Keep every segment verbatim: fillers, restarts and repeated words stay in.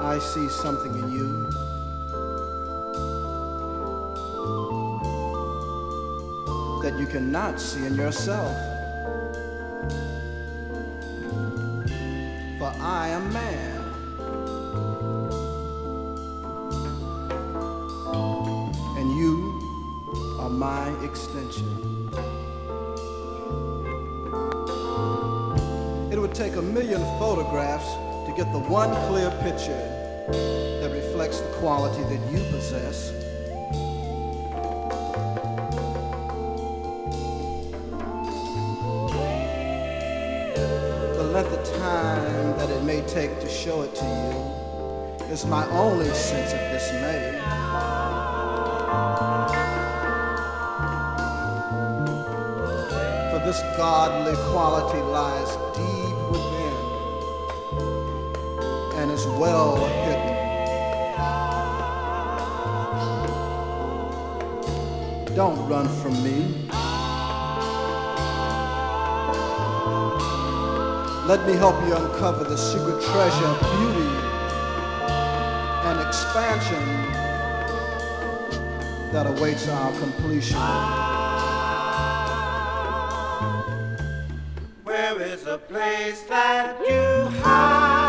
I see something in you that you cannot see in yourself. For I am man, and you are my extension. It would take a million photographs to get the one clear picture that reflects the quality that you possess. The length of time that it may take to show it to you is my only sense of dismay. For this godly quality lies deep within and is well hidden. Don't run from me. Let me help you uncover the secret treasure of beauty and expansion that awaits our completion. Where is a place that you hide?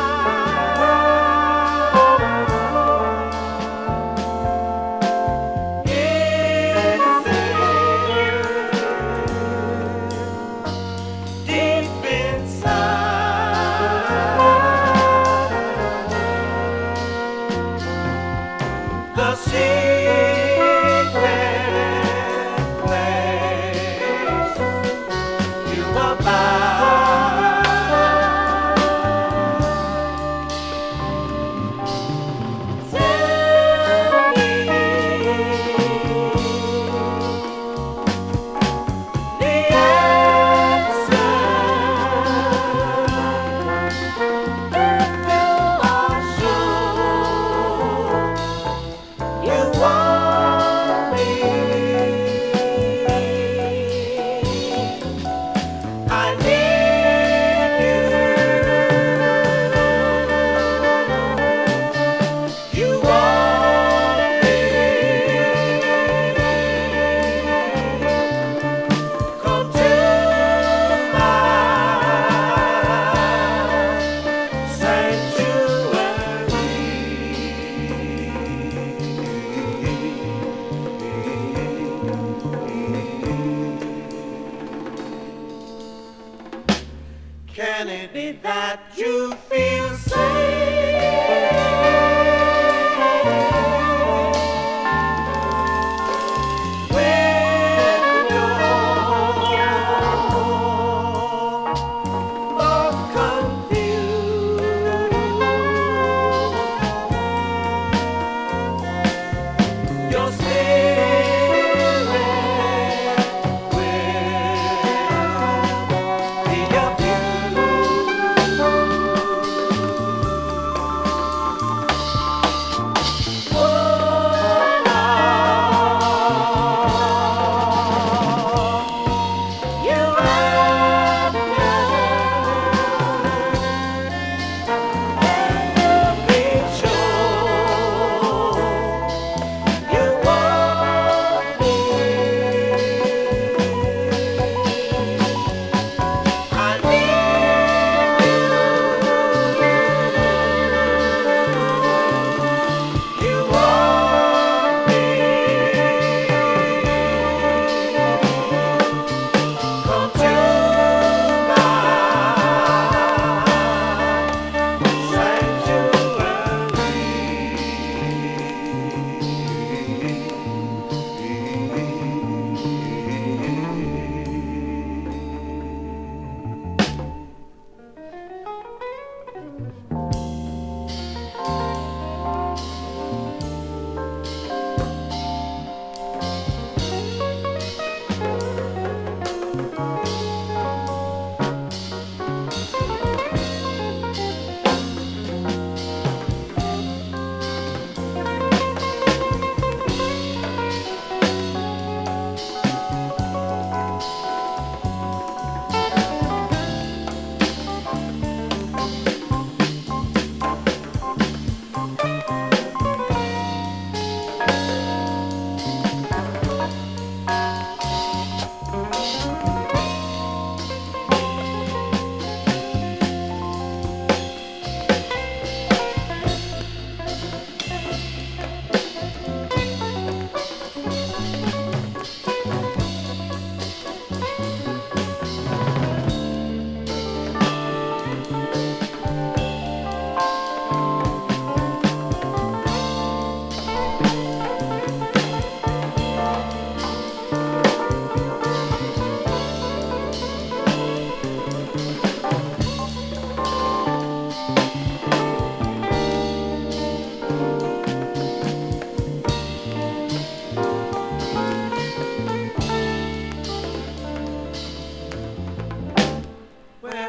Can it be that you feel safe?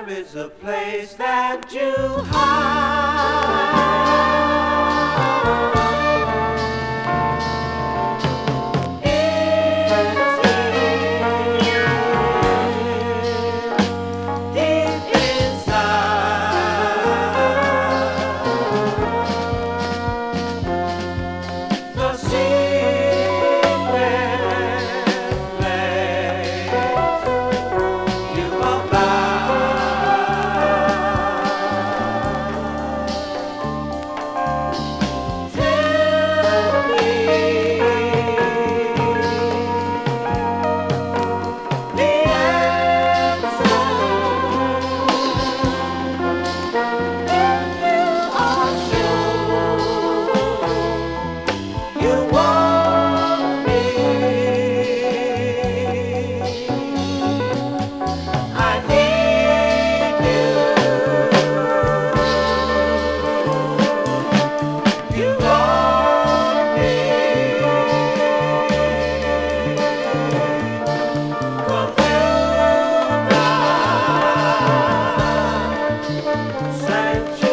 There is a place that you hide. Sunshine.